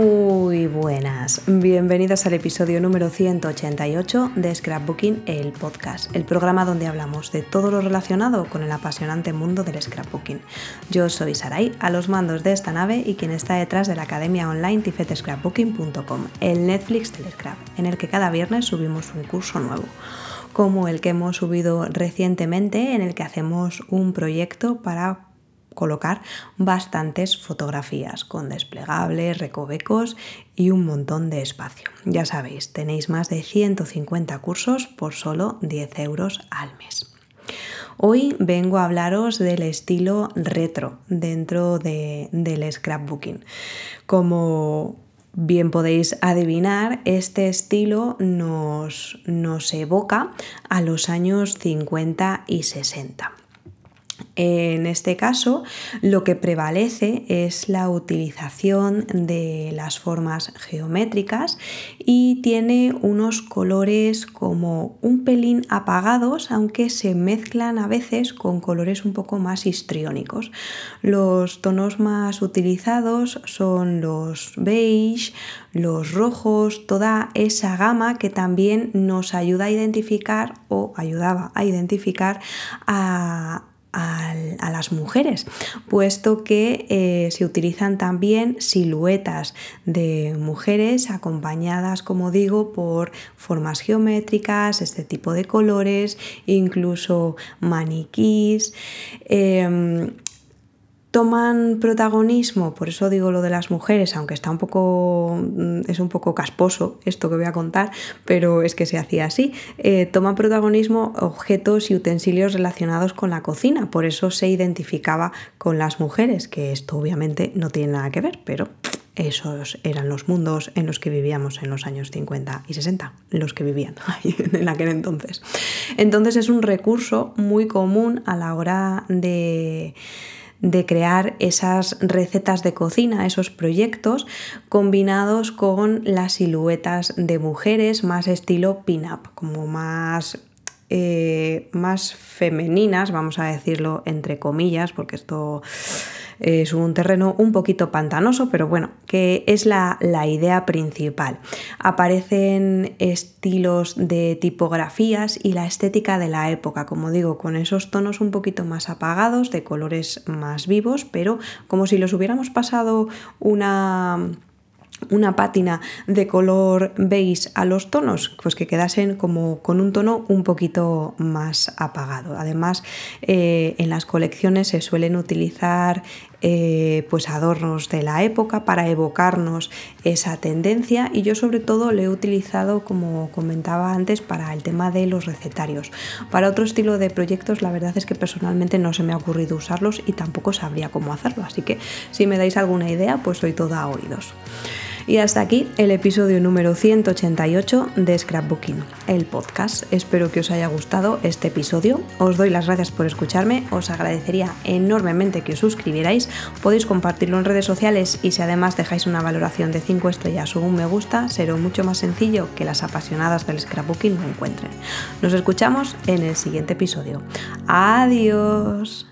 Muy buenas, bienvenidos al episodio número 188 de Scrapbooking, el podcast, el programa donde hablamos de todo lo relacionado con el apasionante mundo del scrapbooking. Yo soy Saray, a los mandos de esta nave y quien está detrás de la academia online tifetscrapbooking.com, el Netflix del scrap, en el que cada viernes subimos un curso nuevo, como el que hemos subido recientemente, en el que hacemos un proyecto para colocar bastantes fotografías con desplegables, recovecos y un montón de espacio. Ya sabéis, tenéis más de 150 cursos por solo 10 euros al mes. Hoy vengo a hablaros del estilo retro dentro del scrapbooking. Como bien podéis adivinar, este estilo nos evoca a los años 50 y 60. En este caso, lo que prevalece es la utilización de las formas geométricas y tiene unos colores como un pelín apagados, aunque se mezclan a veces con colores un poco más histriónicos. Los tonos más utilizados son los beige, los rojos, toda esa gama que también nos ayuda a identificar o ayudaba a identificar a las mujeres, puesto que se utilizan también siluetas de mujeres acompañadas, como digo, por formas geométricas, este tipo de colores, incluso maniquís. Toman protagonismo, por eso digo lo de las mujeres, aunque es un poco casposo esto que voy a contar, pero es que se hacía así. Toman protagonismo objetos y utensilios relacionados con la cocina, por eso se identificaba con las mujeres, que esto obviamente no tiene nada que ver, pero esos eran los mundos en los que vivíamos en los años 50 y 60, los que vivían en aquel entonces. Entonces es un recurso muy común a la hora de crear esas recetas de cocina, esos proyectos combinados con las siluetas de mujeres más estilo pin-up, como más femeninas, vamos a decirlo entre comillas, porque esto es un terreno un poquito pantanoso, pero bueno, que es la idea principal. Aparecen estilos de tipografías y la estética de la época, como digo, con esos tonos un poquito más apagados, de colores más vivos, pero como si los hubiéramos pasado una pátina de color beige a los tonos, pues que quedasen como con un tono un poquito más apagado. Además, en las colecciones se suelen utilizar pues adornos de la época para evocarnos esa tendencia, y yo sobre todo lo he utilizado, como comentaba antes, para el tema de los recetarios. Para otro estilo de proyectos, la verdad es que personalmente no se me ha ocurrido usarlos y tampoco sabría cómo hacerlo, así que si me dais alguna idea, pues soy toda oídos. Y hasta aquí el episodio número 188 de Scrapbooking, el podcast. Espero que os haya gustado este episodio. Os doy las gracias por escucharme. Os agradecería enormemente que os suscribierais. Podéis compartirlo en redes sociales y si además dejáis una valoración de 5 estrellas o un me gusta, será mucho más sencillo que las apasionadas del scrapbooking lo encuentren. Nos escuchamos en el siguiente episodio. ¡Adiós!